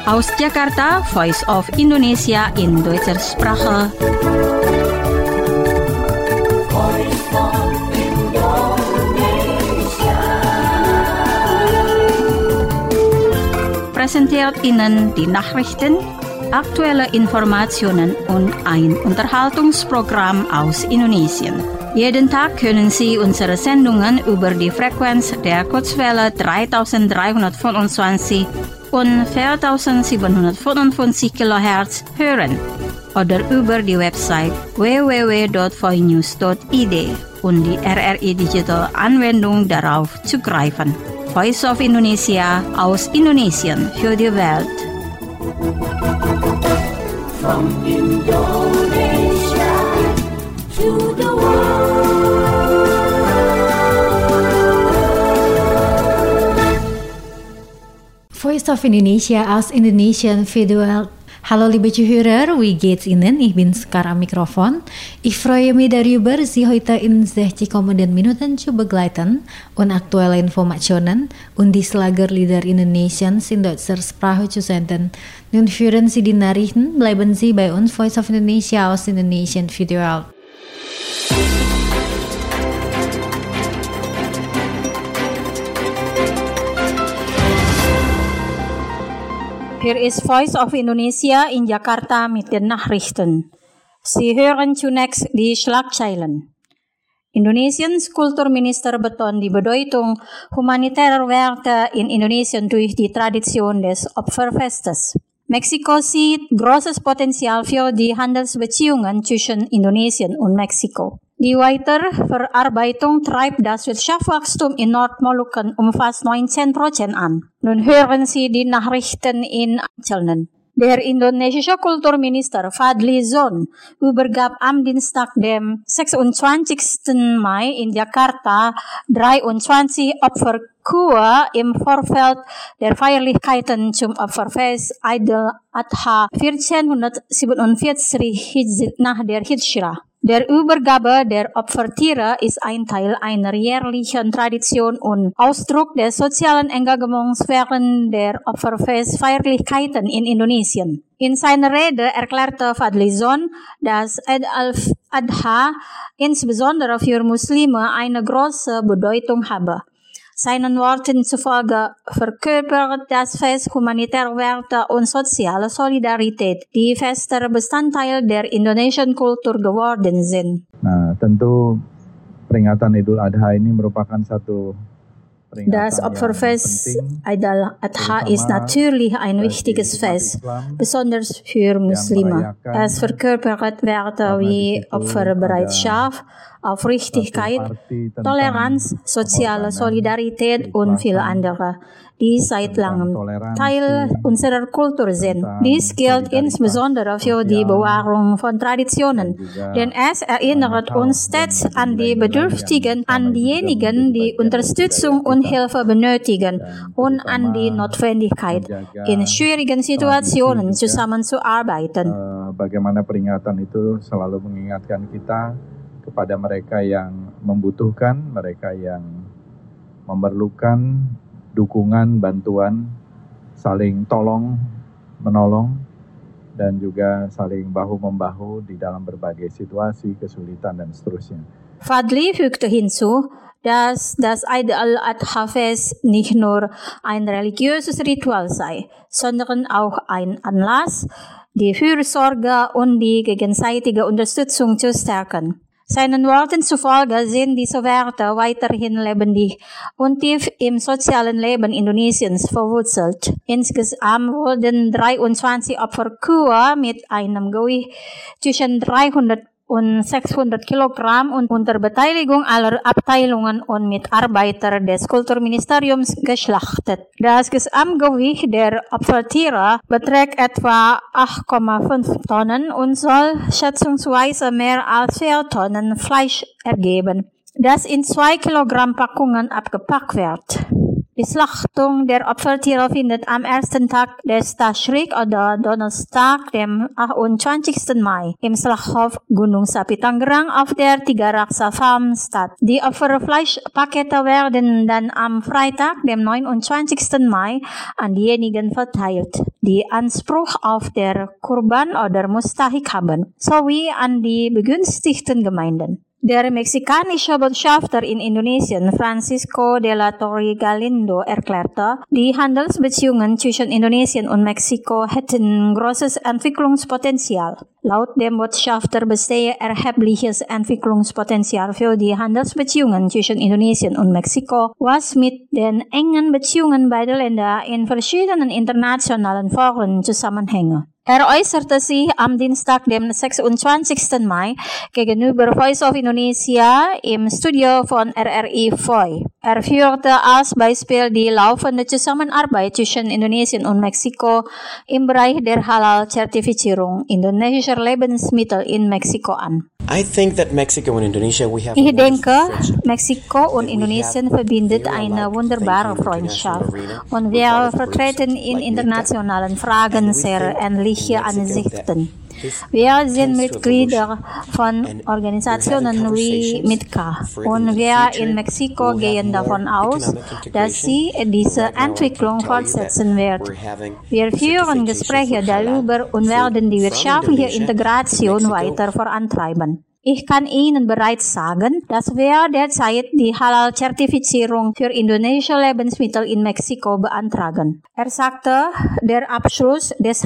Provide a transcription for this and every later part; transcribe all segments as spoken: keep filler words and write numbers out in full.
Aus Jakarta, Voice of Indonesia in Deutscher Sprache. Voice of Indonesia. Präsentiert Ihnen die Nachrichten, aktuelle Informationen und ein Unterhaltungsprogramm aus Indonesien. Jeden Tag können Sie unsere Sendungen über die Frequenz der Kurzwelle dreitausenddreihundertfünfundzwanzig und viertausendsiebenhundertfünfundfünfzig Kilohertz hören oder über die Website w w w dot voinews dot i d und die R R I Digital Anwendung darauf zugreifen. Voice of Indonesia aus Indonesien für die Welt. From Indonesia to the world. Voice of Indonesia aus Indonesien für die Welt. Hallo liebe Zuhörer, wie geht's Ihnen? Ich bin Skar am Mikrofon. Ich freue mich darüber, Sie heute in sechzig kommenden Minuten zu begleiten und aktuelle Informationen und die Schlagerlieder Indonesiens in deutscher Sprache zu senden. Nun hören Sie die Nachrichten, bleiben Sie bei uns, Voice of Indonesia aus Indonesien für die Welt. Hier ist Voice of Indonesia in Jakarta mit den Nachrichten. Sie hören zunächst die Schlagzeilen. Indonesiens Kulturminister betont die Bedeutung humanitärer Werte in Indonesien durch die Tradition des Opferfestes. Mexiko sieht großes Potenzial für die Handelsbeziehungen zwischen Indonesien und Mexiko. Die Weiterverarbeitung treibt das Wirtschaftswachstum in Nordmolukken um fast neunzehn Prozent an. Nun hören Sie die Nachrichten in Einzelnen. Der indonesische Kulturminister Fadly Zon übergab am Dienstag, dem sechsundzwanzigsten Mai in Jakarta, dreiundzwanzig Opferkue im Vorfeld der Feierlichkeiten zum Opferfest Idul Adha vierzehnhundertsiebenundvierzig nach der Hijrah. Der Übergabe der Opfertiere ist ein Teil einer jährlichen Tradition und Ausdruck des sozialen Engagements während der Opferfestfeierlichkeiten in Indonesien. In seiner Rede erklärte Fadly Zon, dass Eid al-Adha insbesondere für Muslime eine große Bedeutung habe. Seinen Worten zufolge verkörpert das Fest humanitäre Werte und soziale Solidarität, die fester Bestandteil der indonesischen Kultur geworden sind. Nah, tentu peringatan Idul Adha ini merupakan satu Das Opferfest Idul Adha ist natürlich ein wichtiges Fest, besonders für Muslime. Es verkörpert Werte wie Opferbereitschaft, Aufrichtigkeit, Toleranz, soziale Solidarität und viele andere, die seit langem Teil unserer Kultur sind. Dies gilt insbesondere für die Bewahrung von Traditionen, denn es erinnert uns stets an die Bedürftigen, an diejenigen, die Unterstützung und Hilfe benötigen und an die Notwendigkeit, in schwierigen Situationen zusammenzuarbeiten. Bagaimana peringatan itu selalu mengingatkan kita kepada mereka yang membutuhkan, mereka yang memerlukan dukungan, bantuan, saling tolong, menolong, dan juga saling bahu-membahu di dalam berbagai situasi, kesulitan, dan seterusnya. Fadly fügte hinzu, dass das Idul Adha-Fest nicht nur ein religiöses Ritual sei, sondern auch ein Anlass, die Fürsorge und die gegenseitige Unterstützung zu stärken. Seinen Worten zufolge sind diese Werte weiterhin lebendig und tief im sozialen Leben Indonesiens verwurzelt. Insgesamt wurden dreiundzwanzig Opferkühe mit einem Gewicht zwischen dreihundert und sechshundert Kilogramm und unter Beteiligung aller Abteilungen und Mitarbeiter des Kulturministeriums geschlachtet. Das Gesamtgewicht der Opfertiere beträgt etwa acht Komma fünf Tonnen und soll schätzungsweise mehr als vier Tonnen Fleisch ergeben, das in zwei Kilogramm Packungen abgepackt wird. Die Slachtung der Opfertiere findet am ersten Tag des Taschrik oder Donnerstag, dem achtundzwanzigsten Mai, im Schlachthof Gunung Sapi Tangerang auf der Tiga Raksa Farm statt. Die Opferfleischpakete werden dann am Freitag, dem neunundzwanzigsten Mai, an diejenigen verteilt, die Anspruch auf der Kurban oder Mustahik haben, sowie an die begünstigten Gemeinden. Der mexikanische Botschafter in Indonesien, Francisco de la Torre Galindo, erklärte, die Handelsbeziehungen zwischen Indonesien und Mexiko hätten großes Entwicklungspotenzial. Laut dem Botschafter bestehe erhebliches Entwicklungspotenzial für die Handelsbeziehungen zwischen Indonesien und Mexiko, was mit den engen Beziehungen beider Länder in verschiedenen internationalen Foren zusammenhänge. Er äußerte sich am Dienstag, dem sechsundzwanzigsten Mai, gegenüber Voice of Indonesia im Studio von R R I V O I. Er führte als Beispiel die laufende Zusammenarbeit zwischen Indonesien und Mexiko im Bereich der Halal-Zertifizierung indonesischer Lebensmittel in Mexiko an. I think that Mexico and Indonesia, we have Ich denke, Mexiko und Indonesien verbindet eine wunderbare Freundschaft und wir vertreten in internationalen Fragen sehr ähnliche Ansichten. Wir sind Mitglieder von Organisationen wie M I T C A und wir in Mexiko gehen davon aus, dass sie diese Entwicklung fortsetzen wird. Wir führen Gespräche darüber und werden die wirtschaftliche Integration weiter vorantreiben. Ich kann Ihnen bereits sagen, dass wir derzeit die Halal-Zertifizierung für indonesische Lebensmittel in Mexiko beantragen. Er sagte, der Abschluss des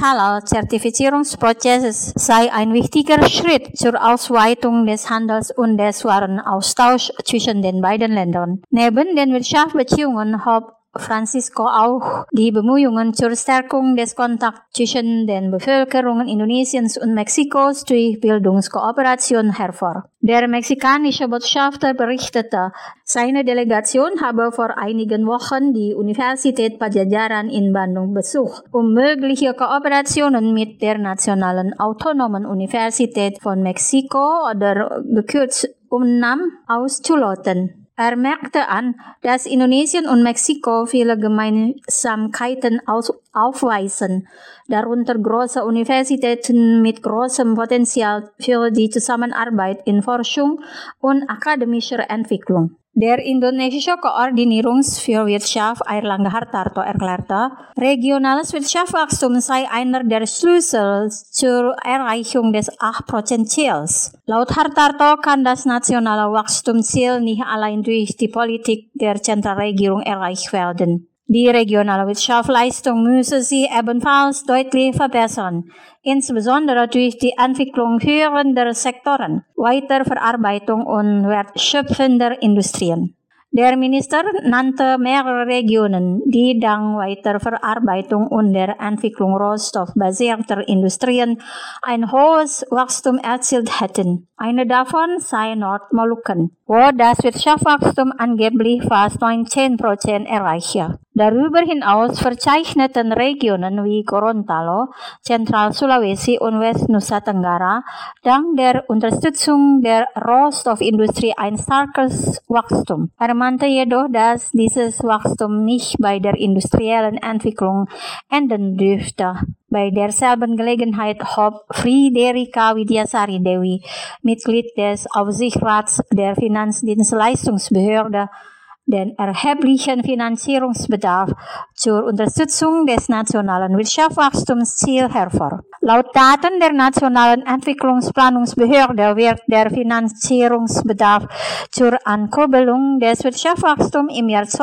Halal-Zertifizierungsprozesses sei ein wichtiger Schritt zur Ausweitung des Handels und des Warenaustauschs zwischen den beiden Ländern. Neben den Wirtschaftsbeziehungen hob Francisco auch die Bemühungen zur Stärkung des Kontakts zwischen den Bevölkerungen Indonesiens und Mexikos durch Bildungskooperation hervor. Der mexikanische Botschafter berichtete, seine Delegation habe vor einigen Wochen die Universität Padjadjaran in Bandung besucht, um mögliche Kooperationen mit der Nationalen Autonomen Universität von Mexiko oder gekürzt U N A M auszuloten. Er merkte an, dass Indonesien und Mexiko viele Gemeinsamkeiten aufweisen, darunter große Universitäten mit großem Potenzial für die Zusammenarbeit in Forschung und akademischer Entwicklung. Der indonesische Koordinierungs für Wirtschaft Airlangga Hartarto erklärte, regionales Wirtschaftswachstum sei einer der Schlüssel zur Erreichung des acht Prozent Ziels. Laut Hartarto kann das nationale Wachstumsziel nicht allein durch die Politik der Zentralregierung erreicht werden. Die regionale Wirtschaftsleistung müsse sie ebenfalls deutlich verbessern, insbesondere durch die Entwicklung führender Sektoren, Weiterverarbeitung und wertschöpfender Industrien. Der Minister nannte mehrere Regionen, die dank Weiterverarbeitung und der Entwicklung rohstoffbasierter Industrien ein hohes Wachstum erzielt hätten. Eine davon sei Nordmolukken, wo das Wirtschaftswachstum angeblich fast neunzehn Prozent erreiche. Darüber hinaus verzeichneten Regionen wie Gorontalo, Zentral-Sulawesi und West-Nusa Tenggara dank der Unterstützung der Rohstoffindustrie ein starkes Wachstum. Er meinte jedoch, dass dieses Wachstum nicht bei der industriellen Entwicklung enden dürfte. Bei derselben Gelegenheit hob Friederika Widyasari Dewi, Mitglied des Aufsichtsrats der Finanzdienstleistungsbehörde, den erheblichen Finanzierungsbedarf zur Unterstützung des nationalen Wirtschaftswachstumsziels hervor. Laut Daten der Nationalen Entwicklungsplanungsbehörde wird der Finanzierungsbedarf zur Ankurbelung des Wirtschaftswachstums im Jahr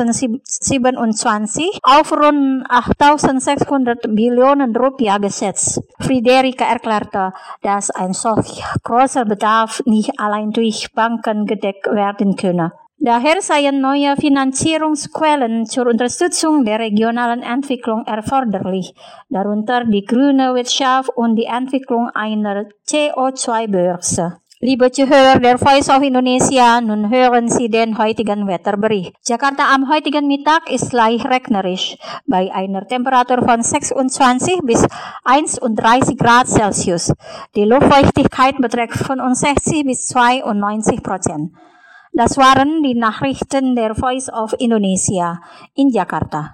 zweitausendsiebenundzwanzig auf rund achttausendsechshundert Billionen Rupiah gesetzt. Friederika erklärte, dass ein solch großer Bedarf nicht allein durch Banken gedeckt werden könne. Daher seien neue Finanzierungsquellen zur Unterstützung der regionalen Entwicklung erforderlich, darunter die grüne Wirtschaft und die Entwicklung einer C O zwei Börse. Liebe Zuhörer der Voice of Indonesia, nun hören Sie den heutigen Wetterbericht. Jakarta am heutigen Mittag ist leicht regnerisch, bei einer Temperatur von sechsundzwanzig bis einunddreißig Grad Celsius. Die Luftfeuchtigkeit beträgt fünfundsechzig bis zweiundneunzig Prozent. Das waren die Nachrichten der Voice of Indonesia in Jakarta.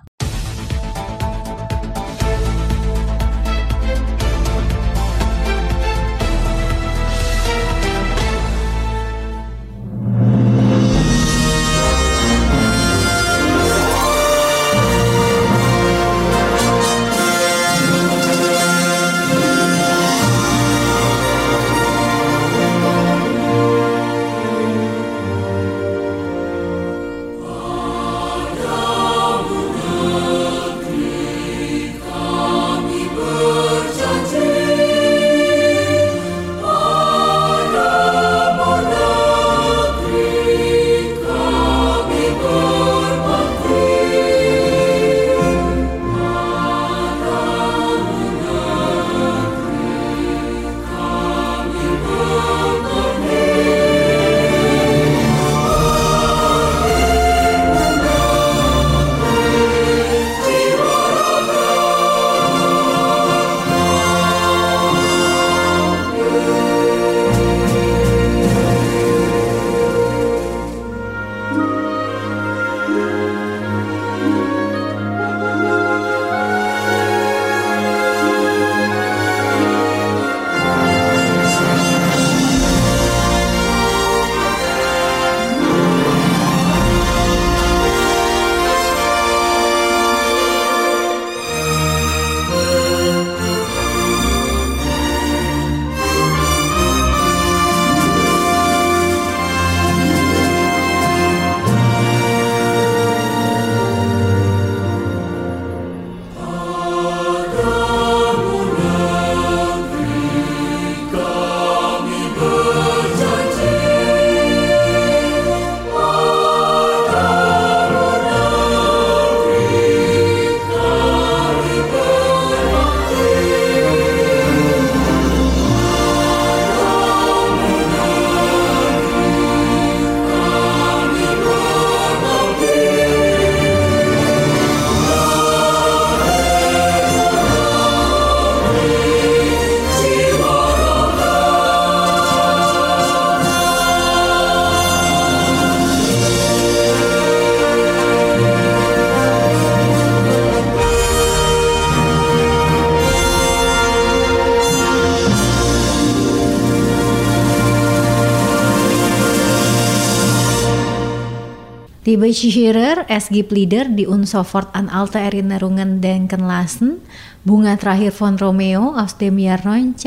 Die Bestuurder, S G Pleader die unsofort an alte Erinnerungen denken lassen. Bunga terakhir von Romeo aus dem Jahr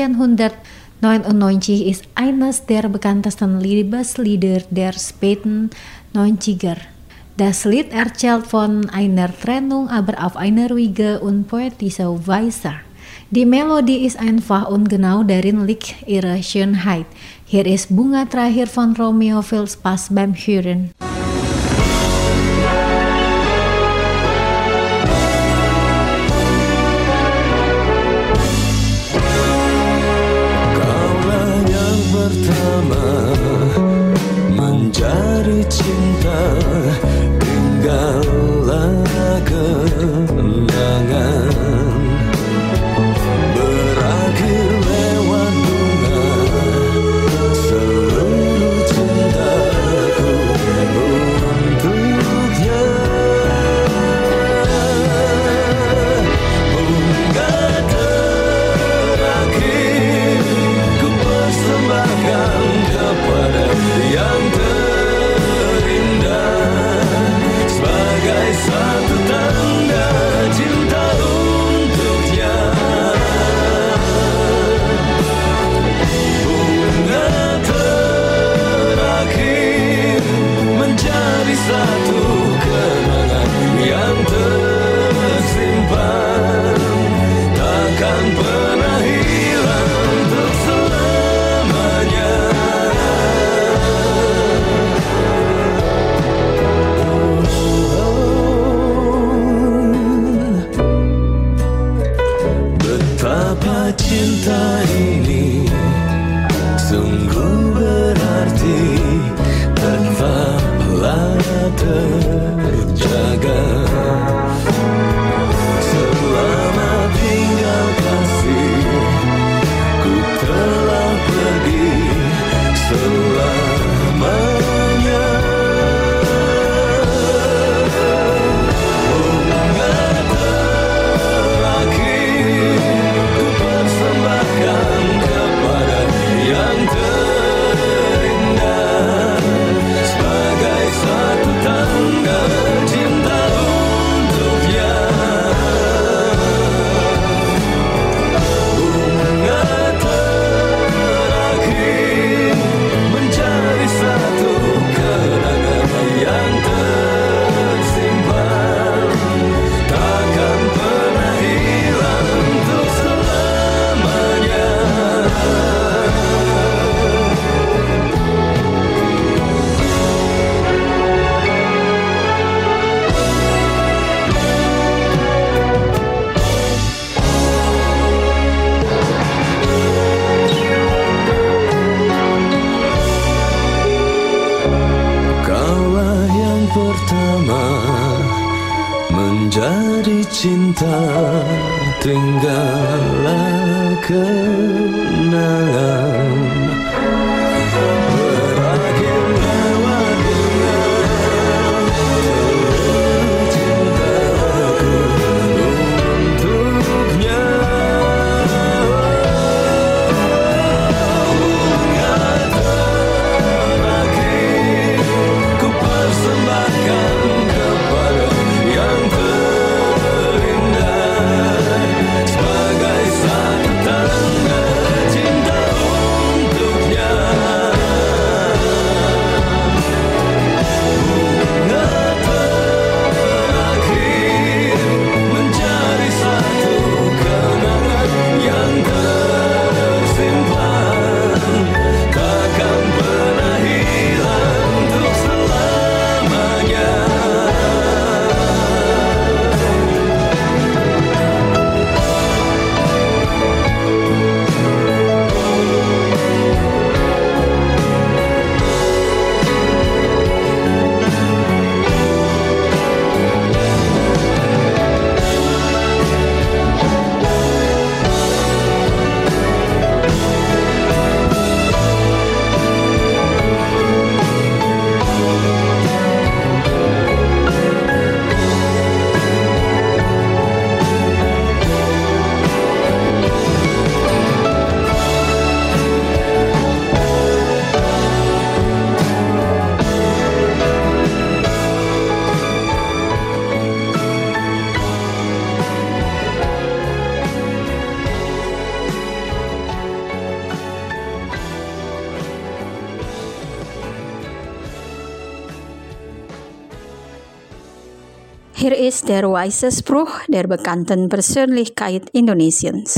neunzehnhundertneunundneunzig ist eines der bekanntesten Liebeslieder der späten neunziger. Das Lied erzählt von einer Trennung, aber auf eine ruhige und poetische Weise. Die Melodie ist einfach und genau darin liegt ihre Schönheit. Hier ist Bunga terakhir von Romeo, viel Spaß beim Hören. Mencari cinta tinggallah kenangan, berakhir lewat bunga seluruh cintaku untuknya. Bunga terakhir ku persembahkan kepada selama menjadi cinta, tinggallah kenangan. Berakhir lewat dengan cintaku untuknya. Bunga terakhir ku persembahkan kepada yang terindah sebagai satu tanda cinta untuknya. Bunga terakhir menjadi satu kenangan yang tersimpan, takkan pernah hilang untuk selamanya. Hier ist der weise Spruch der bekannten Persönlichkeit Indonesiens.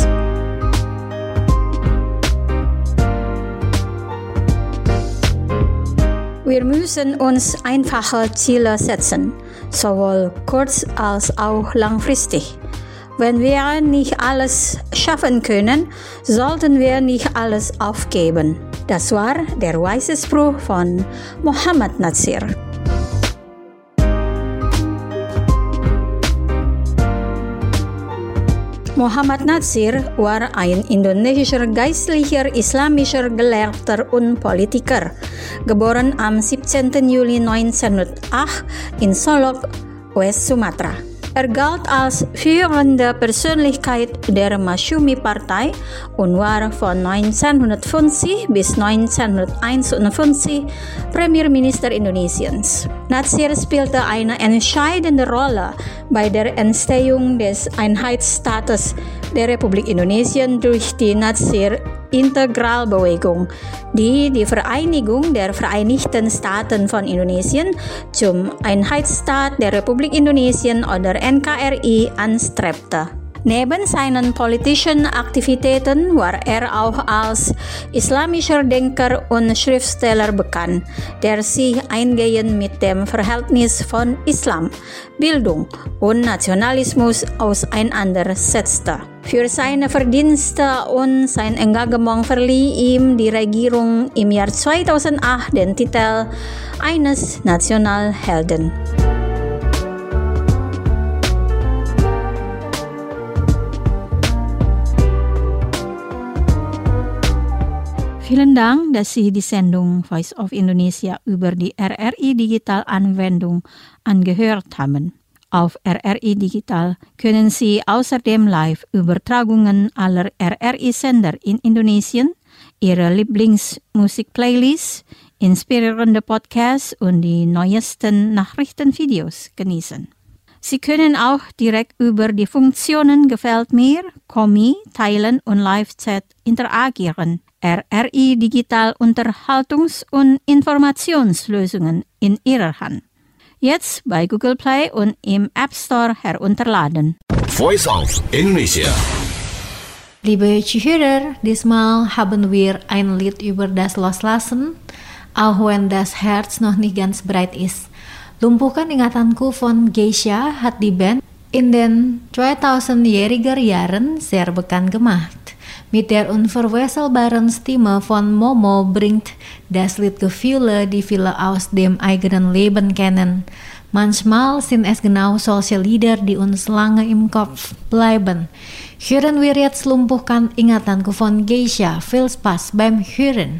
Wir müssen uns einfache Ziele setzen, sowohl kurz- als auch langfristig. Wenn wir nicht alles schaffen können, sollten wir nicht alles aufgeben. Das war der weise Spruch von Muhammad Natsir. Muhammad Natsir war ein indonesischer geistlicher islamischer Gelehrter und Politiker, geboren am siebzehnten Juli neunzehnhundertacht in Solok, West Sumatra. Er galt als führende Persönlichkeit der Masyumi-Partei und war von neunzehnhundertfünfzig bis neunzehnhunderteinundfünfzig Premierminister Indonesiens. Natsir spielte eine entscheidende Rolle bei der Entstehung des Einheitsstaates der Republik Indonesien durch die Natsir-Integralbewegung, die die Vereinigung der Vereinigten Staaten von Indonesien zum Einheitsstaat der Republik Indonesien oder N K R I anstrebte. Neben seinen politischen Aktivitäten war er auch als islamischer Denker und Schriftsteller bekannt, der sich eingehend mit dem Verhältnis von Islam, Bildung und Nationalismus auseinandersetzte. Für seine Verdienste und sein Engagement verlieh ihm die Regierung im Jahr zweitausendacht den Titel eines Nationalhelden. Vielen Dank, dass Sie die Sendung Voice of Indonesia über die R R I Digital Anwendung angehört haben. Auf R R I Digital können Sie außerdem Live-Übertragungen aller R R I-Sender in Indonesien, Ihre Lieblingsmusik-Playlists, inspirierende Podcasts und die neuesten Nachrichtenvideos genießen. Sie können auch direkt über die Funktionen Gefällt mir, Kommi, Teilen und Live-Chat interagieren. R R I Digital Unterhaltungs- und Informationslösungen in Ihrer Hand. Jetzt bei Google Play und im App Store herunterladen. Voice of Indonesia. Liebe Zuhörer, diesmal haben wir ein Lied über das Loslassen, auch wenn das Herz noch nicht ganz bereit ist. Lumpuhkan ingatanku von Geisha hat die Band in den zweitausendjähriger Jahren sehr bekannt gemacht. Mit der unverwechselbaren Stimme von Momo bringt das Lied Gefühle, die viele aus dem eigenen Leben kennen. Manchmal sind es genau solche Lieder, die uns lange im Kopf bleiben. Hören wir jetzt lumpuhkan ingatanku von Geisha. Viel Spaß beim Hören.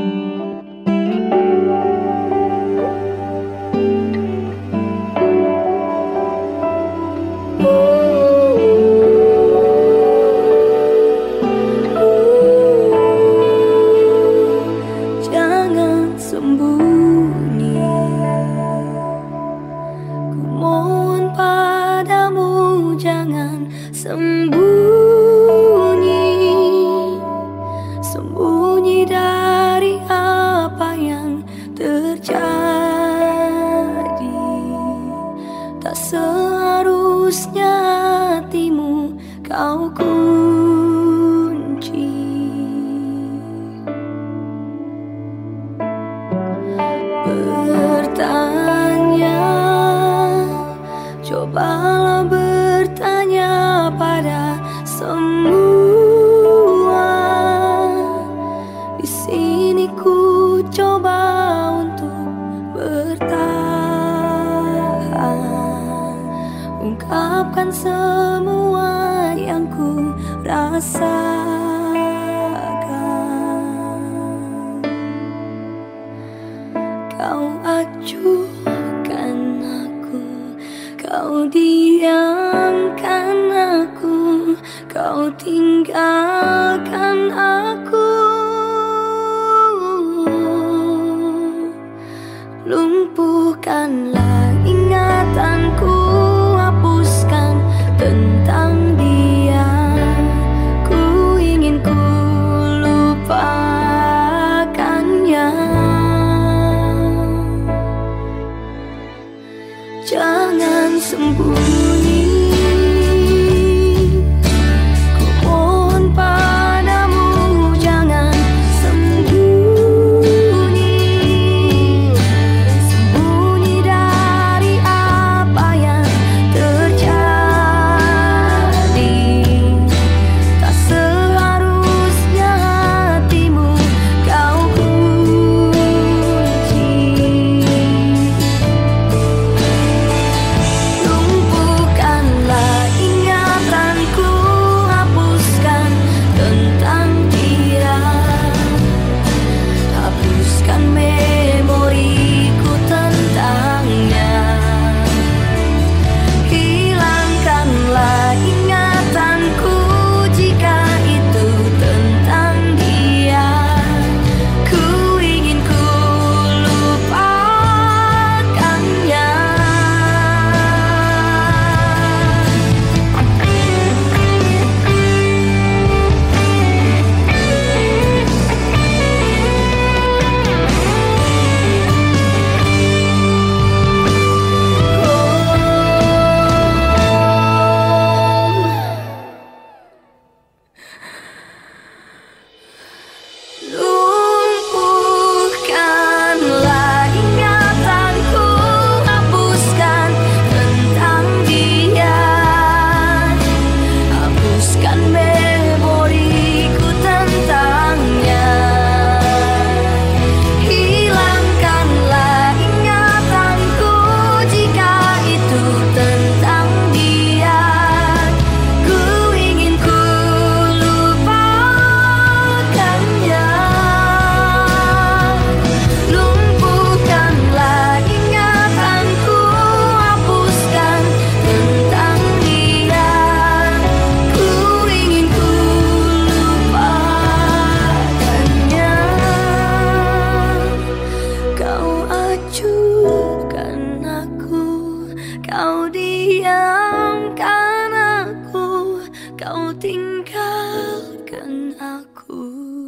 Ungkapkan semua yang ku rasakan. Kau acuhkan aku, kau diamkan aku, kau tinggalkan aku. Lumpuhkanlah ingatanku, hapuskan tentang dia. Ku ingin ku lupakannya. Jangan sembunyi, ku mohon padamu, jangan sembunyi, sembunyi dari apa yang terjadi. Tak seharusnya hatimu kau kunci. Lumpuhkanlah ingatanku, hapuskan tentang dia. Hapuskan memoriku tentangnya. Hilangkanlah ingatanku jika itu tentang dia. Ku ingin ku lupakannya. Lumpuhkanlah ingatanku, hapuskan tentang dia. Hapuskan memoriku tentangnya. Hilangkanlah ingatanku jika itu tentang dia. Ku ingin ku lupakannya. Lumpuhkanlah ingatanku, hapuskan tentang dia. Ku ingin ku lupakannya. Kau acuhkan aku, kau diamkan aku, kau tinggalkan aku.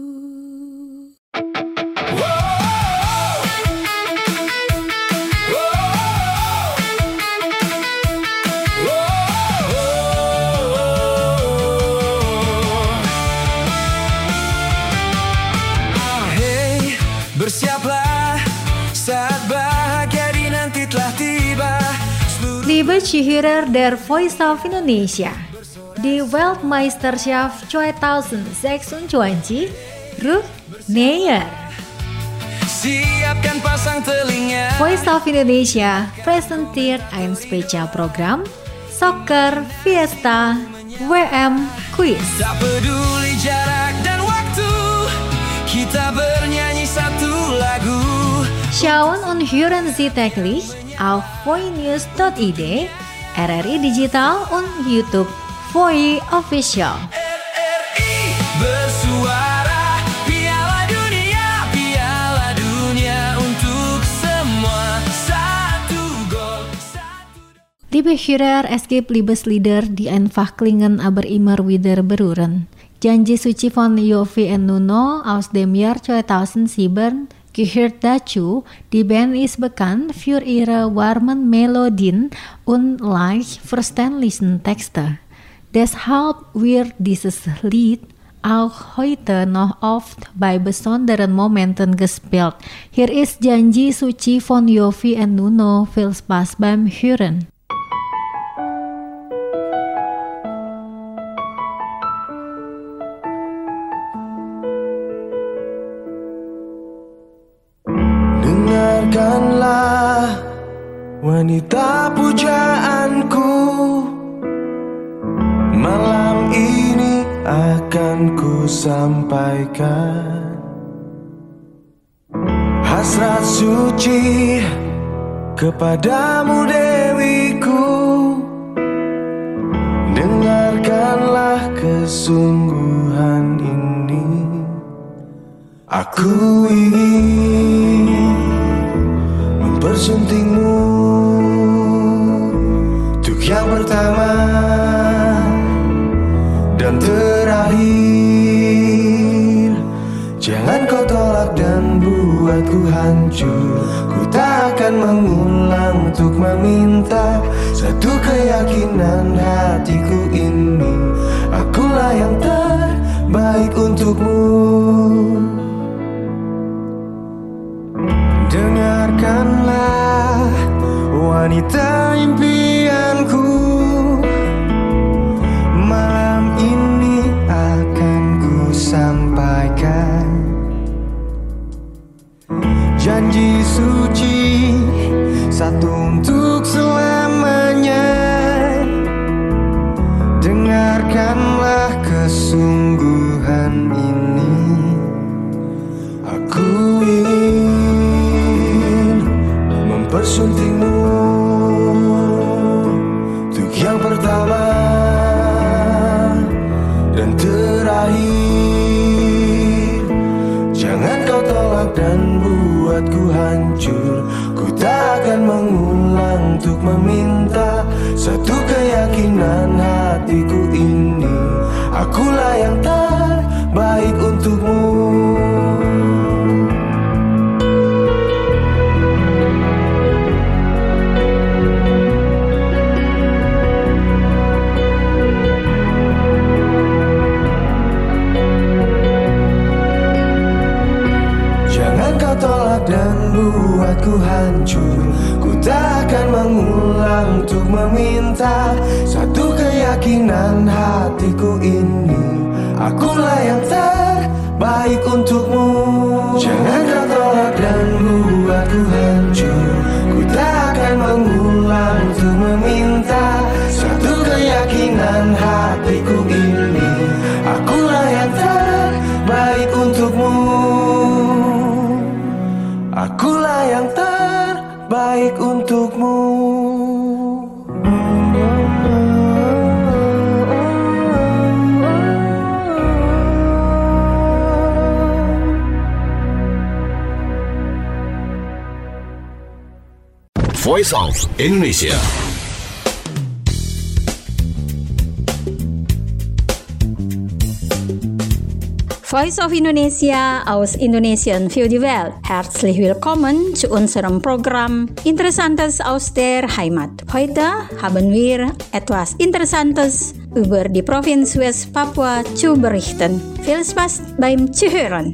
Hey, bersiaplah saat bahagia di nanti telah tiba. Liebe Zuhörer der Voice of Indonesia, die Weltmeisterschaft zweitausendsechsundzwanzig rückt näher. Siap siapkan pasang telinga. Voice of Indonesia presenteert ein spesial program Soccer Fiesta W M Quiz. Tak peduli jarak dan waktu, kita bernyanyi satu lagu. Schauen und hören Sie täglich auf voinews dot i d, R R I Digital und YouTube V O I Official. R R I bersuara, Piala Dunia, Piala Dunia untuk semua. Satu gol, satu. Liebe Hörer, es gibt Liebeslieder, die einfach klingen aber immer wieder berühren. Janji Suci von Yovie und Nuno aus dem Jahr zweitausendsieben gehört dazu. Die Band ist bekannt für ihre warmen Melodien und leicht verständlichen Texte. Deshalb wird dieses Lied auch heute noch oft bei besonderen Momenten gespielt. Hier ist Janji Suci von Yovie und Nuno. Viel Spaß beim Hören. Dengarkanlah wanita pujaanku, malam ini akan ku sampaikan hasrat suci kepadamu dewiku. Dengarkanlah kesungguhan ini, aku ingin mempersuntingmu untuk yang pertama dan terakhir. Jangan kau tolak dan buatku hancur. Ku tak akan mengulang untuk meminta satu keyakinan hatiku ini. Akulah yang terbaik untukmu. Dengarkanlah wanita impianku, malam ini akan ku sampaikan janji suci satu untuk selamanya. Dengarkanlah kesungguhan ini, aku ingin mempersuntingmu untuk yang pertama dan terakhir. Jangan kau tolak dan buatku hancur. Ku tak akan mengulang untuk meminta satu keyakinan hatiku ini. Akulah yang terbaik untukmu. Dan buatku hancur. Ku tak akan mengulang untuk meminta satu keyakinan hatiku ini. Akulah yang terbaik untukmu. Jangan kau tolak dan buatku hancur. Ku tak akan mengulang untuk meminta satu keyakinan hatiku ini. Akulah yang terbaik untukmu. Akulah yang terbaik untukmu. Voice of Indonesia. Voice of Indonesia aus Indonesien für die Welt. Herzlich willkommen zu unserem Programm Interessantes aus der Heimat. Heute haben wir etwas Interessantes über die Provinz West Papua zu berichten. Viel Spaß beim Zuhören.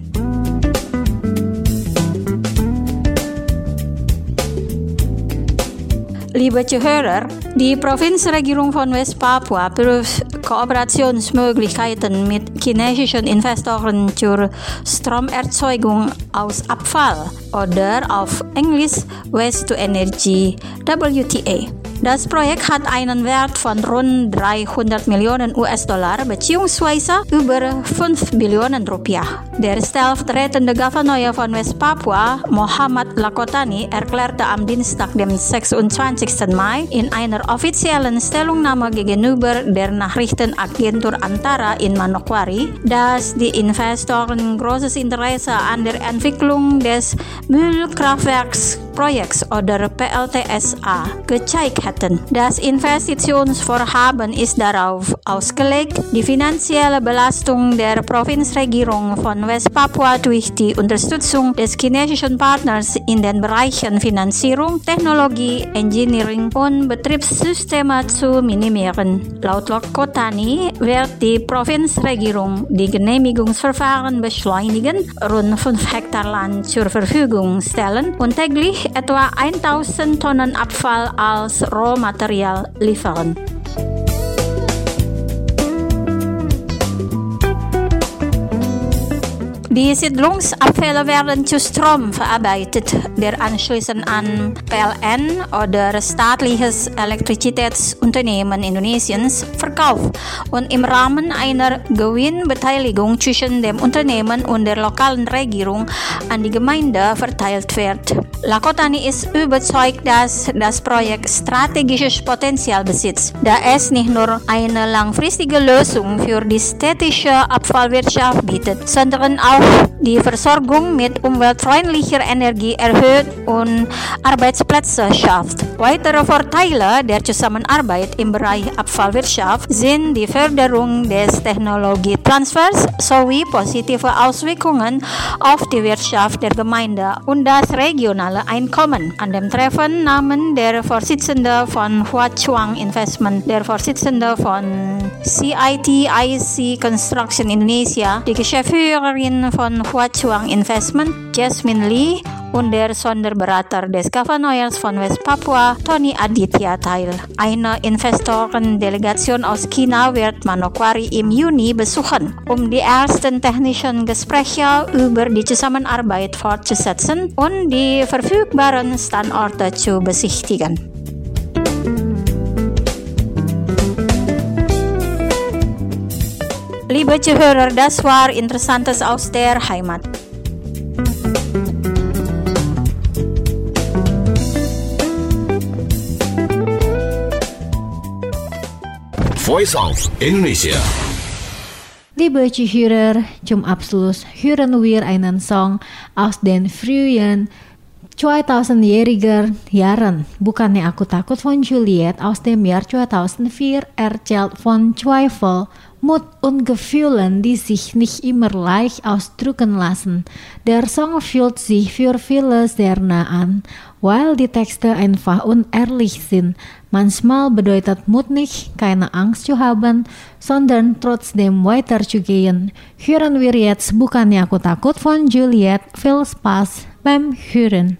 Liebe Zuhörer, die Provinz Regierung von West Papua Kooperationsmöglichkeiten mit chinesischen Investoren zur Stromerzeugung aus Abfall oder auf Englisch Waste to Energy W T A. Das Projekt hat einen Wert von rund dreihundert Millionen U S-Dollar bzw. über fünf Billionen Rupiah. Der stellvertretende Gouverneur von West-Papua, Mohamad Lakotani, erklärte am Dienstag, dem sechsundzwanzigsten Mai, in einer offiziellen Stellungnahme gegenüber der Nachrichtenagentur Antara in Manokwari, dass die Investoren großes Interesse an der Entwicklung des Müllkraftwerksprojekts oder P L T S A gezeigt hätten. Das Investitionsvorhaben ist darauf ausgelegt, die finanzielle Belastung der Provinzregierung von West-Papua durch die Unterstützung des chinesischen Partners in den Bereichen Finanzierung, Technologie, Engineering und Betriebssysteme zu minimieren. Laut Lakotani wird die Provinzregierung die Genehmigungsverfahren beschleunigen, rund fünf Hektar Land zur Verfügung stellen und täglich etwa tausend Tonnen Abfall als Rohmaterial liefern. Die Siedlungsabfälle werden zu Strom verarbeitet, der anschließend an P L N oder staatliches Elektrizitätsunternehmen Indonesiens verkauft und im Rahmen einer Gewinnbeteiligung zwischen dem Unternehmen und der lokalen Regierung an die Gemeinde verteilt wird. Lakotani ist überzeugt, dass das Projekt strategisches Potenzial besitzt, da es nicht nur eine langfristige Lösung für die städtische Abfallwirtschaft bietet, sondern auch die Versorgung mit umweltfreundlicher Energie erhöht und Arbeitsplätze schafft. Weitere Vorteile der Zusammenarbeit im Bereich Abfallwirtschaft sind die Förderung des Technologietransfers sowie positive Auswirkungen auf die Wirtschaft der Gemeinde und das regionale Einkommen. An dem Treffen nahmen der Vorsitzende von Huachuang Investment, der Vorsitzende von C I T I C Construction Indonesia, die Geschäftsführerin von Huachuang Investment, Jasmine Lee, und der Sonderberater des Gouverneurs von West-Papua, Tony Aditya, teil. Eine Investorendelegation aus China wird Manokwari im Juni besuchen, um die ersten technischen Gespräche über die Zusammenarbeit fortzusetzen und die verfügbaren Standorte zu besichtigen. Liebe Zuhörer, das war Interessantes aus der Heimat. Voice of Indonesia. Liebe Zuhörer, zum Abschluss hören wir einen Song aus den frühen zweitausendjähriger Jahren. Bukannya Aku Takut von Juliet aus dem Jahr zweitausendvier erzählt von Zweifel, Mut und Gefühlen, die sich nicht immer leicht ausdrücken lassen. Der Song fühlt sich für viele sehr nah an, weil die Texte einfach und ehrlich sind. Manchmal bedeutet Mut nicht, keine Angst zu haben, sondern trotzdem weiterzugehen. Hören wir jetzt Bukannya Aku Takut von Juliet. Viel Spaß beim Hören.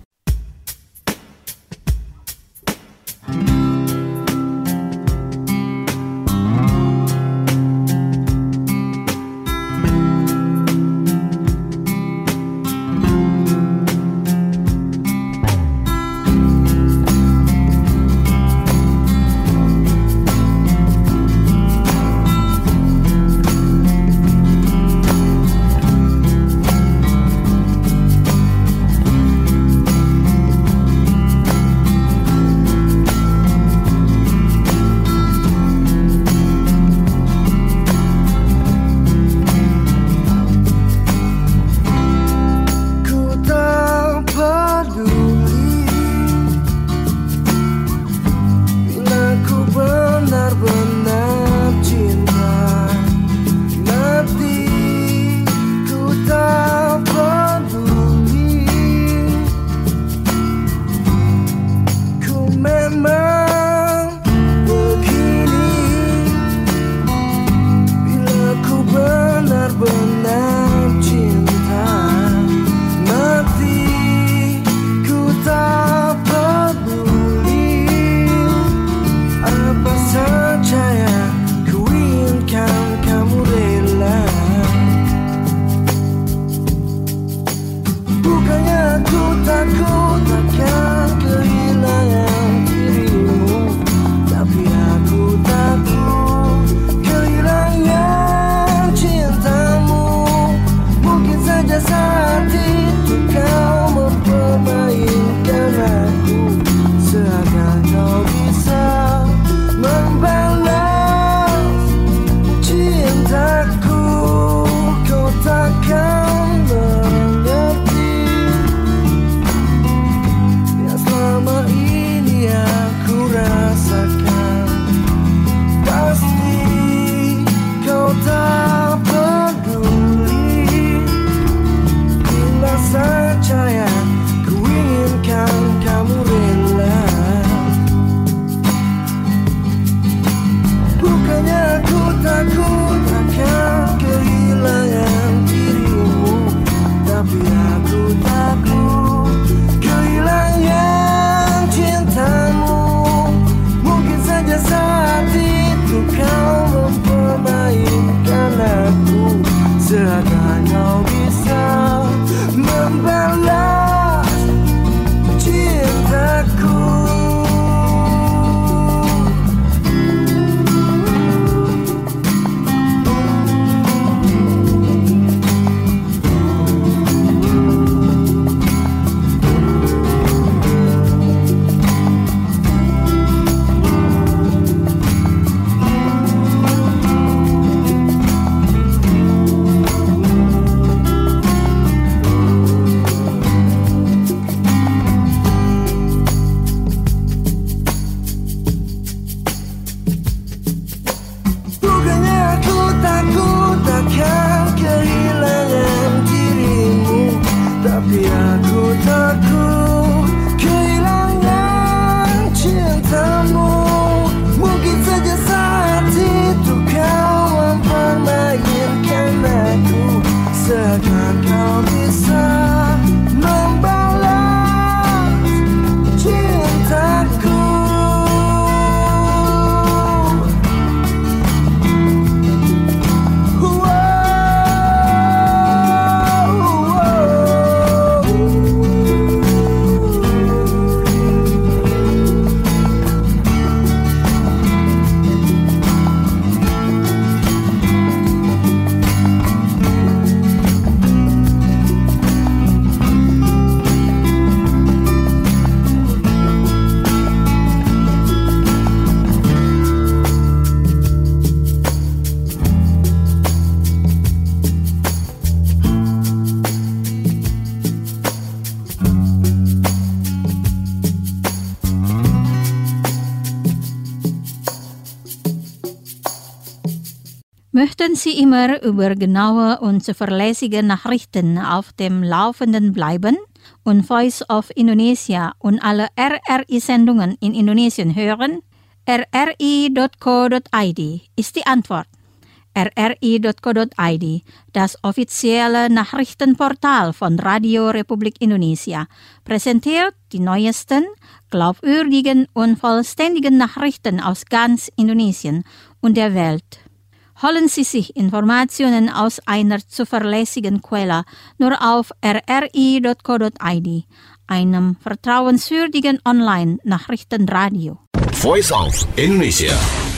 Möchten Sie immer über genaue und zuverlässige Nachrichten auf dem Laufenden bleiben und Voice of Indonesia und alle R R I-Sendungen in Indonesien hören? r r i dot co dot i d ist die Antwort. r r i dot co dot i d, das offizielle Nachrichtenportal von Radio Republik Indonesia, präsentiert die neuesten, glaubwürdigen und vollständigen Nachrichten aus ganz Indonesien und der Welt. Holen Sie sich Informationen aus einer zuverlässigen Quelle nur auf r r i dot co dot i d, einem vertrauenswürdigen Online-Nachrichtenradio. Voice of Indonesia.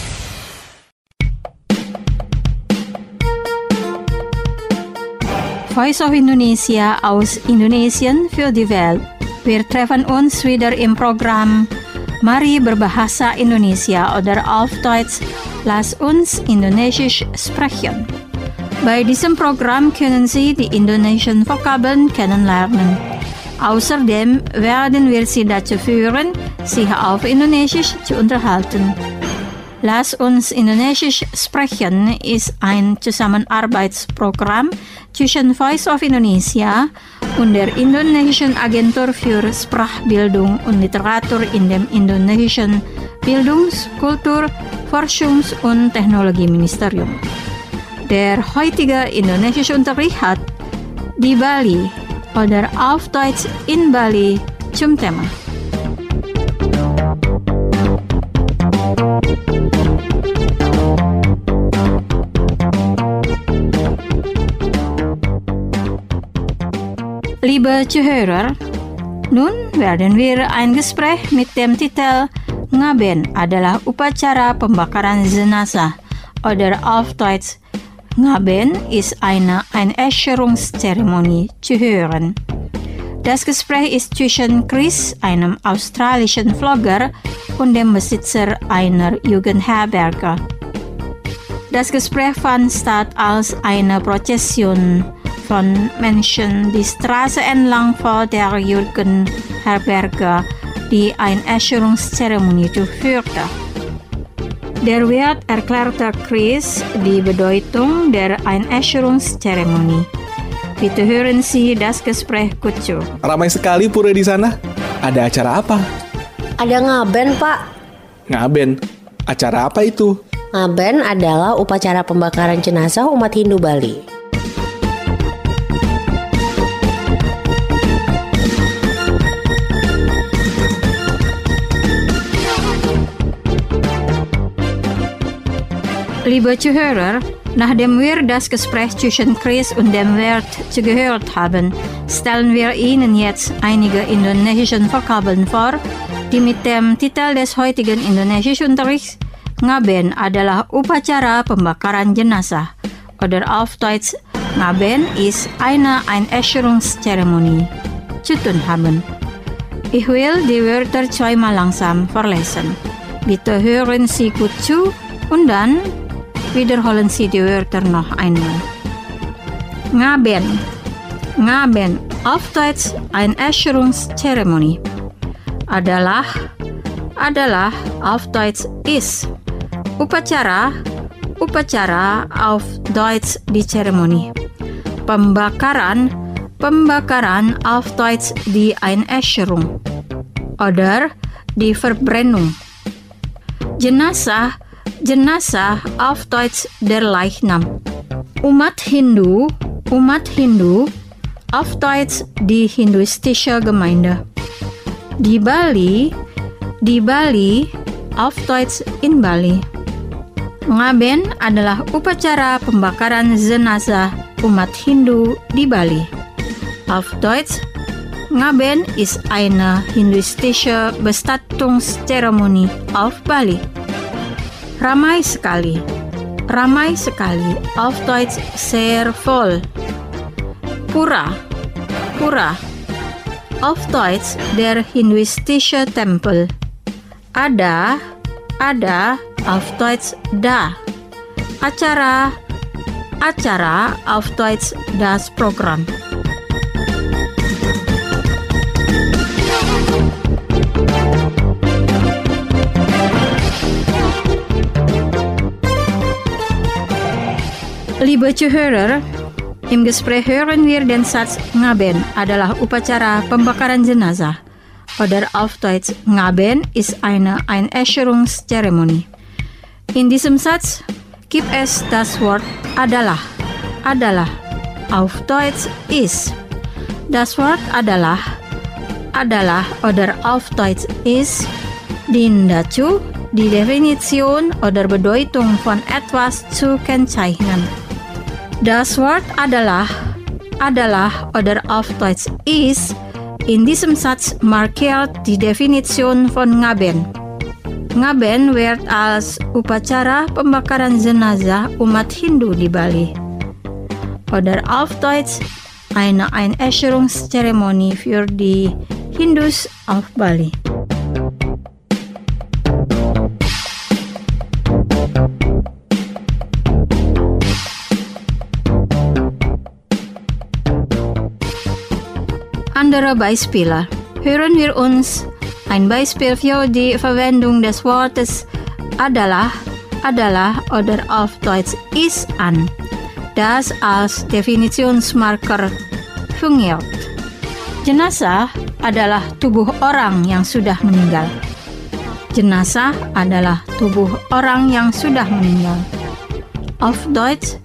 Voice of Indonesia aus Indonesien für die Welt. Wir treffen uns wieder im Programm Mari berbahasa Indonesia oder auf Deutsch Lass uns Indonesisch sprechen. Bei diesem Programm können Sie die indonesischen Vokabeln kennenlernen. Außerdem werden wir Sie dazu führen, sich auf Indonesisch zu unterhalten. Lass uns Indonesisch sprechen ist ein Zusammenarbeitsprogramm zwischen Voice of Indonesia und der Indonesischen Agentur für Sprachbildung und Literatur in dem indonesischen Bildungs-, Kultur-, Forschungs- und Technologieministerium. Der heutige indonesische Unterricht hat di Bali oder auf Deutsch in Bali zum Thema. Liebe Zuhörer, nun werden wir ein Gespräch mit dem Titel Ngaben adalah upacara pembakaran jenazah oder auf Deutsch Ngaben ist eine Einäscherungszeremonie zu hören. Das Gespräch ist zwischen Chris, einem australischen Vlogger, und dem Besitzer einer Jugendherberge. Das Gespräch fand statt, als eine Prozession von Menschen die Straße entlang vor der Jugendherberge die Einäscherungszeremonie durchführte. Der Wirt erklärte Chris die Bedeutung der Einäscherungszeremonie. Bitte hören Sie das Gespräch gut zu. Ramai sekali pura di sana. Ada acara apa? Ada ngaben, Pak. Ngaben? Acara apa itu? Ngaben adalah upacara pembakaran jenazah umat Hindu Bali. Liebe Zuhörer, nachdem wir das Gespräch zwischen Chris und dem Wirt zugehört haben, stellen wir Ihnen jetzt einige indonesische Vokabeln vor, die mit dem Titel des heutigen Indonesischunterrichts Ngaben adalah upacara pembakaran jenazah oder auf Deutsch Ngaben ist eine Einäscherungszeremonie zu tun haben. Ich will die Wörter zweimal langsam vorlesen. Bitte hören Sie gut zu und dann wiederholen Sie die Wörter noch einmal. Ngaben. Ngaben, auf Deutsch Einäscherungszeremonie. Adalah, adalah, auf Deutsch ist. Upacara, upacara, auf Deutsch die Zeremonie. Pembakaran, pembakaran, auf Deutsch die Einäscherung. Oder die Verbrennung. Jenazah, Jenazah, auf Deutsch der Leichnam. Umat Hindu, Umat Hindu, auf Deutsch die hinduistische Gemeinde. Di Bali, di Bali, auf Deutsch in Bali. Ngaben adalah upacara pembakaran jenazah umat Hindu di Bali. Auf Deutsch, Ngaben ist eine hinduistische Bestattungszeremonie auf Bali. Ramai sekali, ramai sekali, auf Deutsch sehr voll. Pura, pura, auf Deutsch der hinduistische Tempel. Ada, ada, auf Deutsch da. Acara, acara, auf Deutsch das Programm. Liebe Zuhörer, im Gespräch hören wir den Satz Ngaben adalah upacara pembakaran jenazah. Oder auf Deutsch, Ngaben ist eine Einäscherungszeremonie. In diesem Satz gibt es das Wort adalah. Adalah, auf Deutsch ist. Das Wort adalah, adalah oder auf Deutsch ist, dient dazu, die Definition oder Bedeutung von etwas zu kennzeichnen. Das Wort adalah, adalah oder auf Deutsch ist in diesem Satz markiert die Definition von Ngaben. Ngaben wird als upacara pembakaran jenazah umat Hindu di Bali. Oder auf Deutsch eine Einäscherungszeremonie für die Hindus auf Bali. Andere Beispiele. Hören wir uns ein Beispiel für die Verwendung des Wortes adalah, adalah oder auf Deutsch ist an, das als Definitionsmarker fungiert. Jenazah adalah tubuh orang yang sudah meninggal. Jenazah adalah tubuh orang yang sudah meninggal. Auf Deutsch,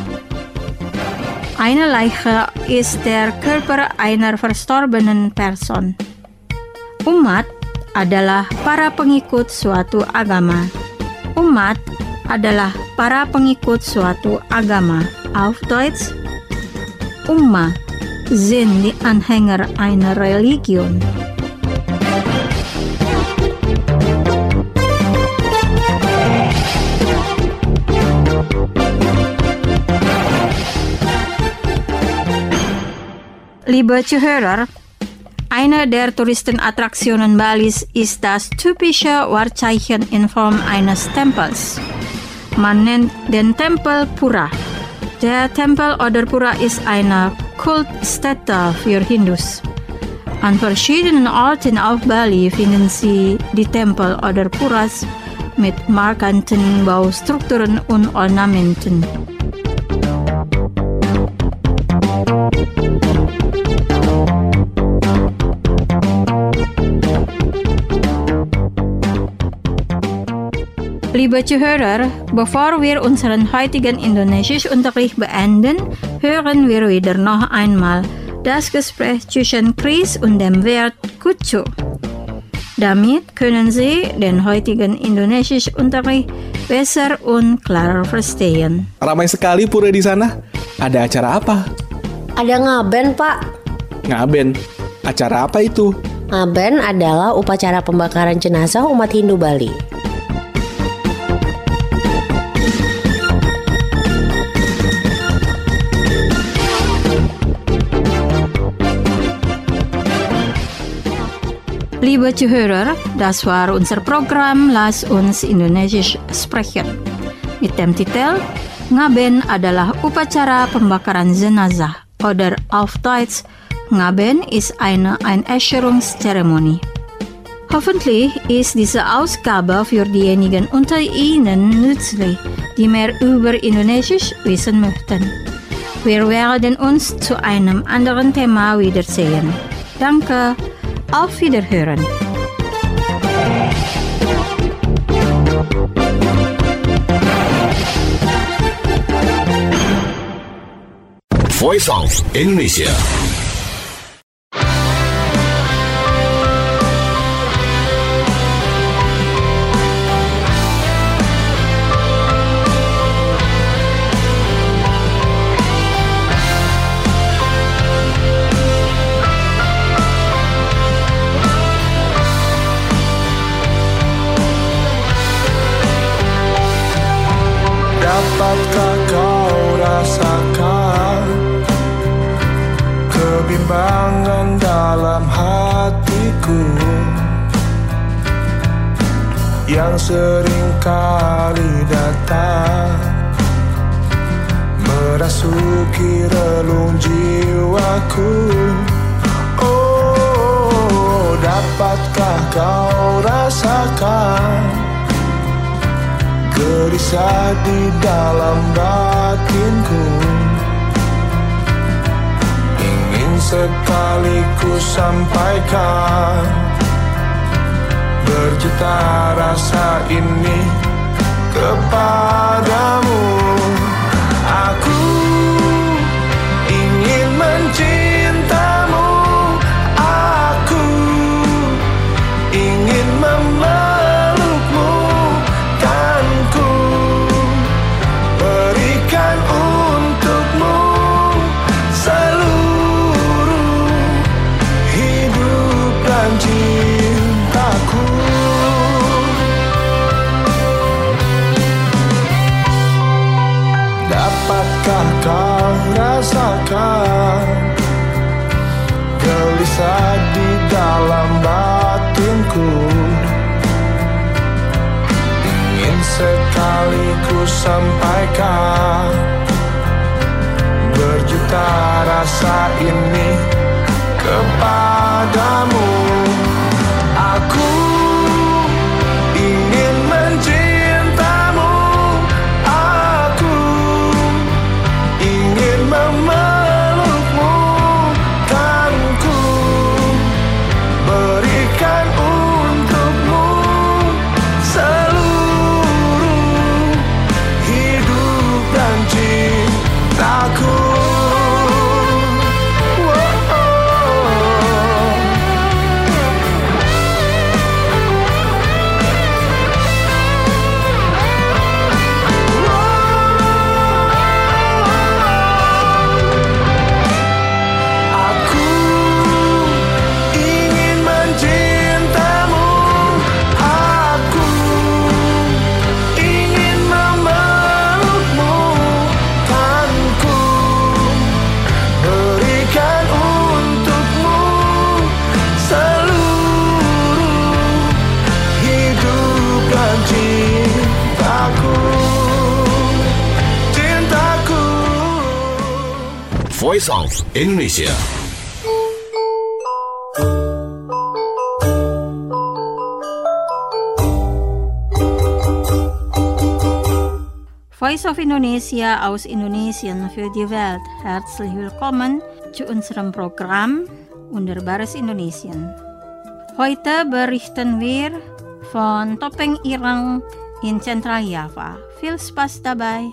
eine Leiche ist der Körper einer verstorbenen Person. Umat adalah para pengikut suatu agama. Umat adalah para pengikut suatu agama. Auf Deutsch, Ummah sind die Anhänger einer Religion. Liebe Zuhörer, eine der Touristenattraktionen Balis ist das typische Wahrzeichen in Form eines Tempels. Man nennt den Tempel Pura. Der Tempel oder Pura ist eine Kultstätte für Hindus. An verschiedenen Orten auf Bali finden Sie die Tempel oder Puras mit markanten Baustrukturen und Ornamenten. Liebe Zuhörer, bevor wir unseren heutigen Indonesischunterricht beenden, hören wir wieder noch einmal das Gespräch zwischen Chris und dem Wirt Kucu. Damit können Sie den heutigen Indonesischunterricht besser und klarer verstehen. Ramai sekali pura di sana. Ada acara apa? Ada ngaben, Pak. Ngaben? Acara apa itu? Ngaben adalah upacara pembakaran jenazah umat Hindu Bali. Liebe Zuhörer, das war unser Programm Lass uns Indonesisch sprechen. Mit dem Titel Ngaben adalah upacara pembakaran jenazah oder auf Deutsch Ngaben ist eine Einäscherungszeremonie. Hoffentlich ist diese Ausgabe für diejenigen unter Ihnen nützlich, die mehr über Indonesisch wissen möchten. Wir werden uns zu einem anderen Thema wiedersehen. Danke. Auf Wiederhören. Voice of Indonesia. Dapatkah kau rasakan kebimbangan dalam hatiku yang sering kali datang merasuki relung jiwaku? Oh, dapatkah kau rasakan gelisah di dalam batinku, ingin sekali ku sampaikan berjuta rasa ini kepadamu. Aku ingin mencintamu, aku ingin memelukmu, kan ku berikan untukmu seluruh hidup dan cintaku. Dapatkah kau rasakan gelisah di dalam batinku, ingin sekali ku sampaikan berjuta rasa ini kepadamu. Aku ingin mencintamu, aku ingin memelukmu, kan ku berikan untukmu seluruh hidup dan cintaku. Voice of Indonesia. Voice of Indonesia aus Indonesien für die Welt. Herzlich willkommen zu unserem Programm Wunderbares Indonesien. Heute berichten wir von Topeng Ireng in Zentraljava. Viel Spaß dabei.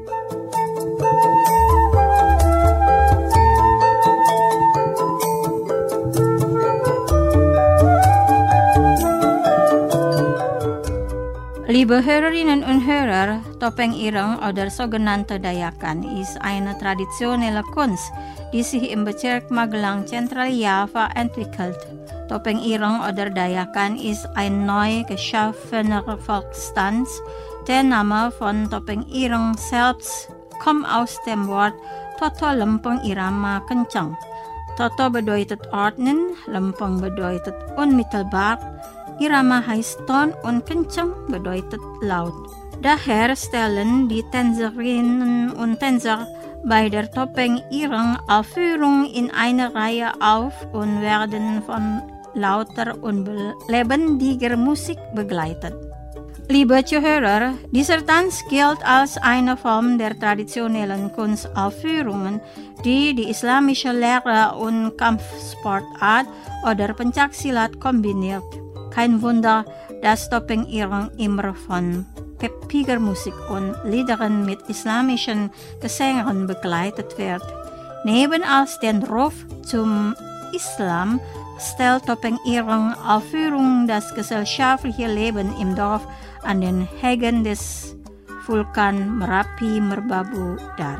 Liebe Hörerinnen und Hörer, Topeng Ireng oder sogenannte Dayakan ist eine traditionelle Kunst, die sich im Bezirk Magelang Zentraljava entwickelt. Topeng Ireng oder Dayakan ist ein neu geschaffener Volkstanz. Der Name von Topeng Ireng selbst kommt aus dem Wort Toto Lempeng Irama Kencang. Toto bedeutet ordnen, Lempeng bedeutet unmittelbar, Irama heißt Ton und Kencang bedeutet laut. Daher stellen die Tänzerinnen und Tänzer bei der Topeng Ireng Aufführung in einer Reihe auf und werden von lauter und lebendiger Musik begleitet. Liebe Zuhörer, dieser Tanz gilt als eine Form der traditionellen Kunstaufführungen, die die islamische Lehre und Kampfsportart oder Pencaksilat kombiniert. Kein Wunder, dass Topeng Ireng immer von peppiger Musik und Liedern mit islamischen Gesängen begleitet wird. Neben als den Ruf zum Islam stellt Topeng Ireng Aufführung das gesellschaftliche Leben im Dorf an den Hängen des Vulkan Merapi Merbabu dar.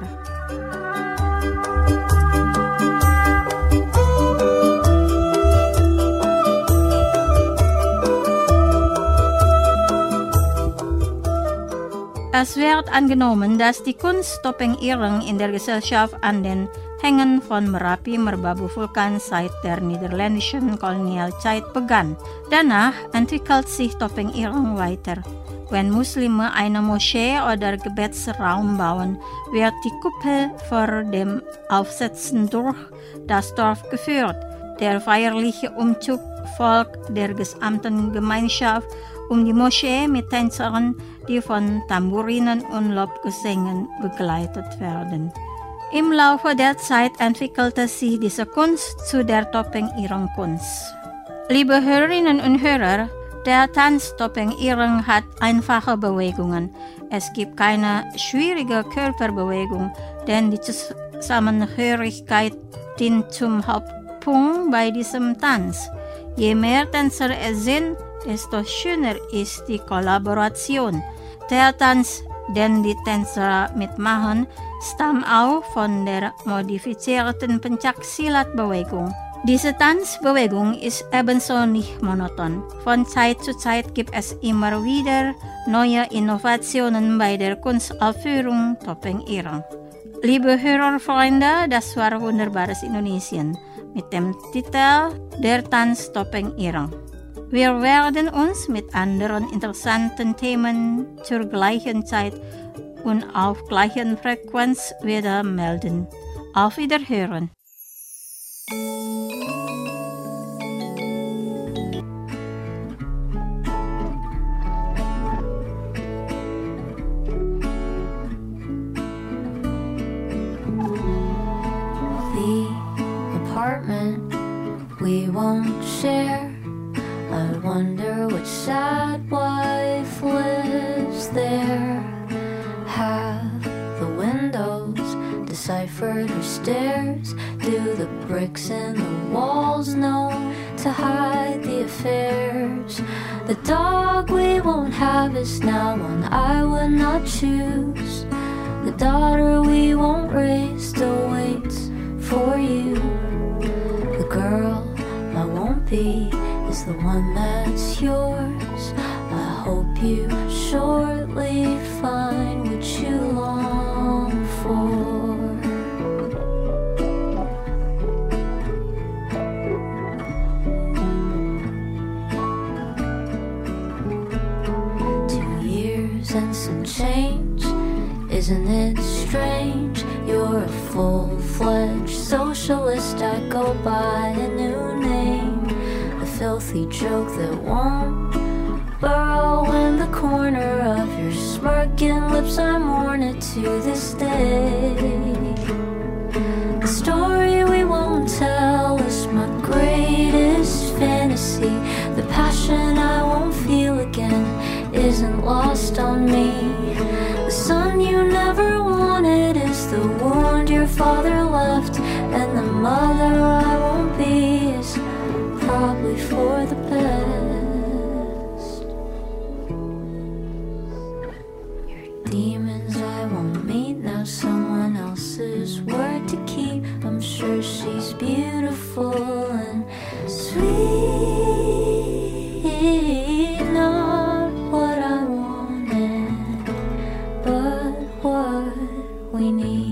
Es wird angenommen, dass die Kunst Topeng Ireng in der Gesellschaft an den Hängen von Merapi Merbabu Vulkan seit der niederländischen Kolonialzeit begann. Danach entwickelt sich Topeng Ireng weiter. Wenn Muslime eine Moschee oder Gebetsraum bauen, wird die Kuppel vor dem Aufsetzen durch das Dorf geführt. der feierliche Umzug folgt der gesamten Gemeinschaft um die Moschee mit Tänzern, die von Tamburinen und Lobgesängen begleitet werden. Im Laufe der Zeit entwickelte sich diese Kunst zu der Topeng-Ireng-Kunst. Liebe Hörerinnen und Hörer, der Tanz Topeng-Ireng hat einfache Bewegungen. Es gibt keine schwierige Körperbewegung, denn die Zusammenhörigkeit dient zum Hauptpunkt bei diesem Tanz. Je mehr Tänzer es sind, desto schöner ist die Kollaboration. Der Tanz, den die Tänzer mitmachen, stammt auch von der modifizierten Pencaksilat-Bewegung. Diese Tanzbewegung ist ebenso nicht monoton. Von Zeit zu Zeit gibt es immer wieder neue Innovationen bei der Kunstaufführung Topeng-Ireng. Liebe Hörerfreunde, das war Wunderbares Indonesien mit dem Titel Der Tanz Topeng-Ireng. Wir werden uns mit anderen interessanten Themen zur gleichen Zeit und auf gleichen Frequenz wieder melden. Auf Wiederhören! The apartment we won't share. I wonder which sad wife lives there. Have the windows deciphered her stairs? Do the bricks in the walls know to hide the affairs? The dog we won't have is now one I would not choose. The daughter we won't raise still waits for you. The girl I won't be is the one that's yours. I hope you shortly find what you long for. Two years and some change, isn't it strange? You're a full-fledged socialist, I go by a new name. Filthy joke that won't burrow in the corner of your smirking lips. I mourn it to this day. The story we won't tell is my greatest fantasy. The passion I won't feel again isn't lost on me. The son you never wanted is the wound your father left, and the mother I won't be is probably for the best. Your demons I won't meet, now someone else's word to keep. I'm sure she's beautiful and sweet. Not what I wanted, but what we need.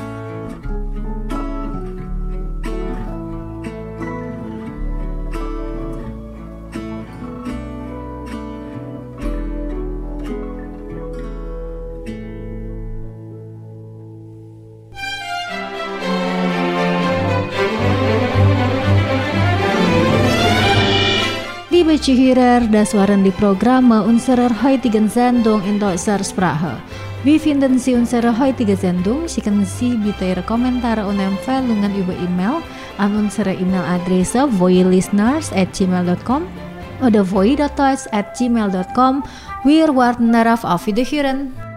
Liebe Zuhörer, das waren die Programme unserer heutigen Sendung in deutscher Sprache. Wie finden Sie unsere heutige Sendung? Schicken Sie bitte Ihre Kommentare und Empfehlungen über E-Mail an unsere E-Mail-Adresse voilisteners at gmail dot com oder voi dot toys at gmail dot com. Wir warten darauf. Auf Wiederhören!